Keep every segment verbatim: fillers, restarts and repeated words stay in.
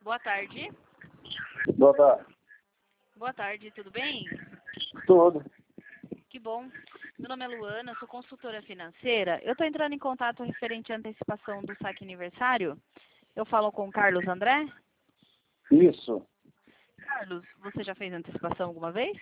Boa tarde. Boa tarde. Boa tarde, tudo bem? Tudo. Que bom. Meu nome é Luana, sou consultora financeira. Eu estou entrando em contato referente à antecipação do saque aniversário. Eu falo com o Carlos André. Isso. Carlos, você já fez antecipação alguma vez?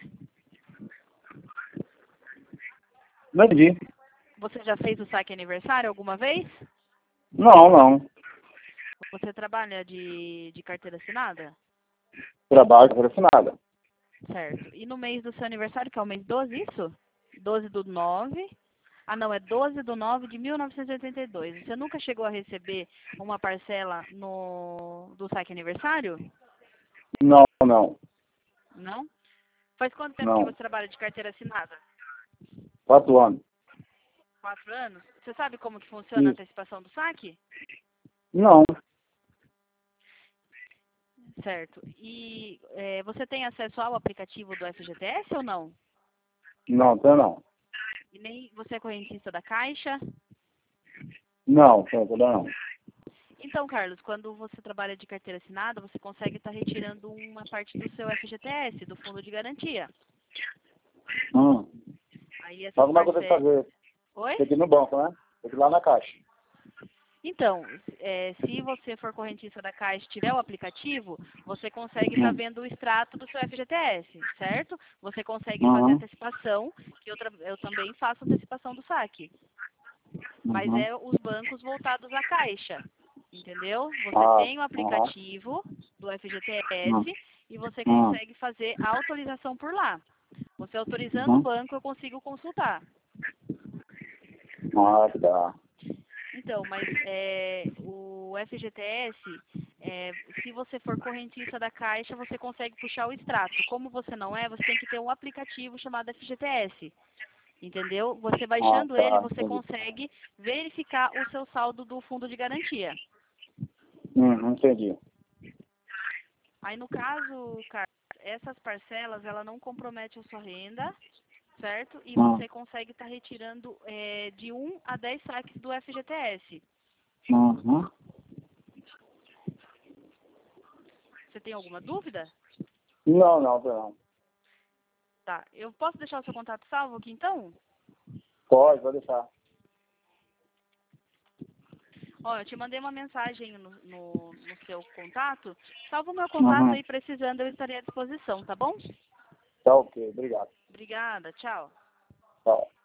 Não entendi. Você já fez o saque aniversário alguma vez? Não, não. Você trabalha de, de carteira assinada? Trabalho com nada. Certo. E no mês do seu aniversário, que é o mês doze, isso? doze do nove. Ah, não, é doze do nove de mil novecentos e oitenta e dois. Você nunca chegou a receber uma parcela no, do saque aniversário? Não, não. Não? Faz quanto tempo que Não. você trabalha de carteira assinada? Quatro anos. Quatro anos? Você sabe como que funciona a Isso. antecipação do saque? Não. Certo. E é, você tem acesso ao aplicativo do F G T S ou não? Não, tem não. E nem você é correntista da Caixa? Não, tem tudo não. Então, Carlos, quando você trabalha de carteira assinada, você consegue estar retirando uma parte do seu F G T S, do fundo de garantia. Hum. Aí essas Alguma coisa que parcelas... fazer. Oi? Tem que ir no banco, né? Tem que ir lá na caixa. Então, é, se você for correntista da Caixa e tiver o aplicativo, você consegue estar Hum. vendo o extrato do seu F G T S, certo? Você consegue fazer Uhum. antecipação, que eu, tra- eu também faço antecipação do saque. Mas Uhum. é os bancos voltados à Caixa, entendeu? Você Ah, tem o aham. aplicativo do F G T Hum. S e você Hum. consegue fazer a autorização por lá. Você autorizando o Uhum. banco, eu consigo consultar. Ah, tá. Então, mas é, o F G T S, é, se você for correntista da Caixa, você consegue puxar o extrato. Como você não é, você tem que ter um aplicativo chamado F G T S, entendeu? Você Ah, baixando ele, tá. você Entendi. consegue verificar o seu saldo do fundo de garantia. Uhum, entendi. Aí, no caso, Carlos, essas parcelas, ela não compromete a sua renda, certo? E Hum. você consegue estar retirando é, de um a dez saques do F G T S. Uhum. Você tem alguma dúvida? Não, não, tem não. Tá. Eu posso deixar o seu contato salvo aqui, então? Pode, pode deixar. Ó, eu te mandei uma mensagem no, no, no seu contato. Salva o meu contato Uhum. aí, precisando, eu estarei à disposição, tá bom? Tá ok, obrigado. Obrigada, tchau. Tchau.